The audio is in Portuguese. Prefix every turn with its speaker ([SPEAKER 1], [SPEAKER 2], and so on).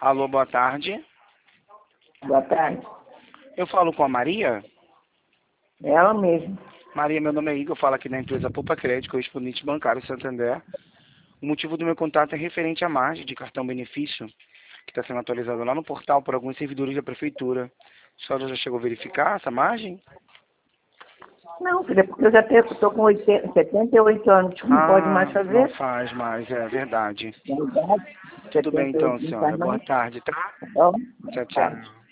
[SPEAKER 1] Alô, boa tarde.
[SPEAKER 2] Boa tarde.
[SPEAKER 1] Eu falo com a Maria.
[SPEAKER 2] Ela mesma.
[SPEAKER 1] Maria, meu nome é Igor, eu falo aqui da empresa Poupa Crédito, correspondente bancário Santander. O motivo do meu contato é referente à margem de cartão benefício, que está sendo atualizado lá no portal por alguns servidores da prefeitura. A senhora já chegou a verificar essa margem?
[SPEAKER 2] Não, filha, porque eu já estou com 78 anos, não pode mais
[SPEAKER 1] Não
[SPEAKER 2] fazer.
[SPEAKER 1] faz mais, é verdade.
[SPEAKER 2] Na idade,
[SPEAKER 1] Tudo bem então,
[SPEAKER 2] 78 não
[SPEAKER 1] senhora.
[SPEAKER 2] faz
[SPEAKER 1] Boa
[SPEAKER 2] mais.
[SPEAKER 1] tarde, tá?
[SPEAKER 2] Tá bom?
[SPEAKER 1] Tchau,
[SPEAKER 2] Tá.
[SPEAKER 1] tchau.